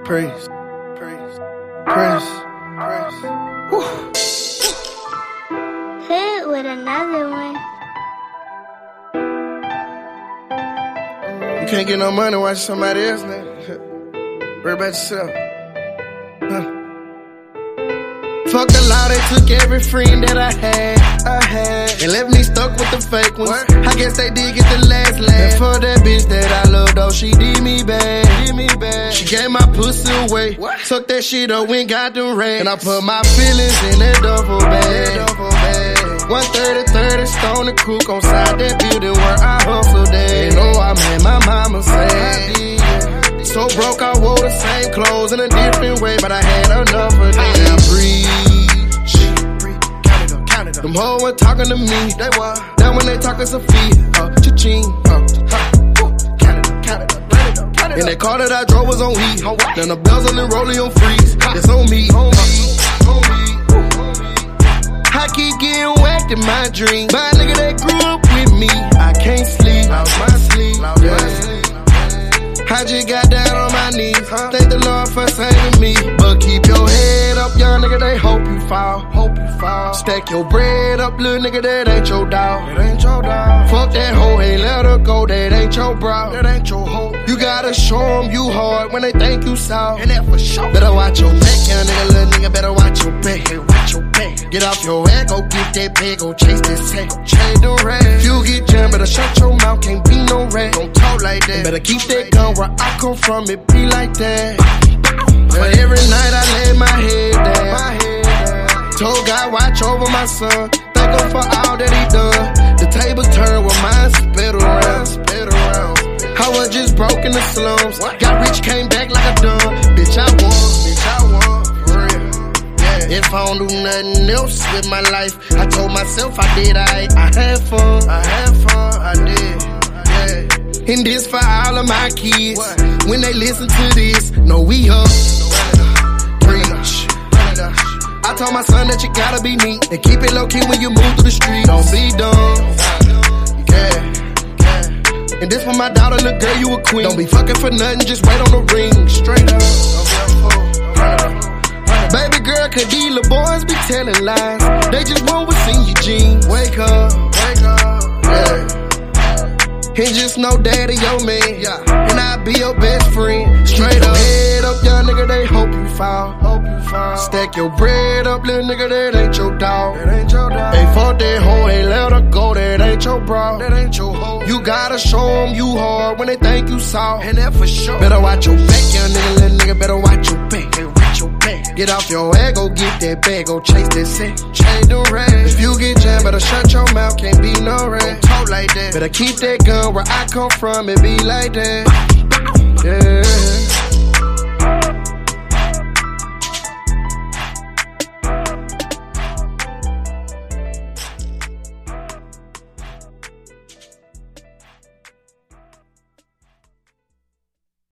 Praise, praise, praise, praise. Woo. Fit with another one. You can't get no money watching somebody else, man. Worry about yourself. Fuck the law, they took every friend that I had, and left me stuck with the fake ones. What? I guess they did get the last laugh. And for that bitch that I love, though, she did me bad. She gave my pussy away. What? Took that shit up, went got them rats. And I put my feelings in that duffel bag. 130 stone and crook on side that building where I hustled at. You know I made my mama sad. So broke, I wore the same clothes in a different way, but I had enough of that. Now breathe. Count it up. Them hoes were talking to me. They were. Then when they talk, it's a fee. Cha-ching. Count it up. And that car that I drove was on weed. Then the bells on the rolling on freeze. It's on me. I keep getting whacked in my dream. My nigga that grew up with me, I can't sleep. Loud my sleep. I just got down on my knees. Thank the Lord for saving me. But keep your head up, young nigga, they hope you fall. Stack your bread up, little nigga, that ain't your dog. Fuck that hoe, ain't let her go, that ain't your bro. You gotta show them you hard when they think you soft. And that for sure. Better watch your back, young nigga, little nigga, better watch your back. Get off your head, go get that bag, go chase this sack. Change the rag. If you get jammed, better shut your mouth, can't be no rat. Don't talk like that. Better keep that gun where I come from, it be like that. But every night I lay my head down. Told God watch over my son. Thank him for all that he done. The table turned with mine spit around. I was just broke in the slums. Got rich, came back like a dumb. Bitch, I won. For real. Yeah. If I don't do nothing else with my life, I told myself I did I had fun. I did. Yeah. And this for all of my kids. When they listen to this, know we up. Preach. I told my son that you gotta be neat and keep it low key when you move through the street. Don't be dumb. Yeah. And this for my daughter, look girl, you a queen. Don't be fucking for nothing, just wait on the ring. Straight up. Baby girl, cause these little boys be telling lies. They just want what's in your jeans. Wake up. Yeah. And just know daddy your man, and I'll be your best friend. Straight up, head up, young nigga, they hope you fall. Stack your bread up, little nigga, that ain't your dog. They fuck that hoe, ain't let her go, that ain't your bro. You gotta show them you hard when they think you soft. And that for sure. Better watch your back, young nigga, little nigga, better watch your back. Get off your head, go get that bag, go chase that set. Change the rag. If you get jammed, better shut your mouth, can't be no rat. Don't talk like that. Better keep that gun where I come from, it be like that. Yeah.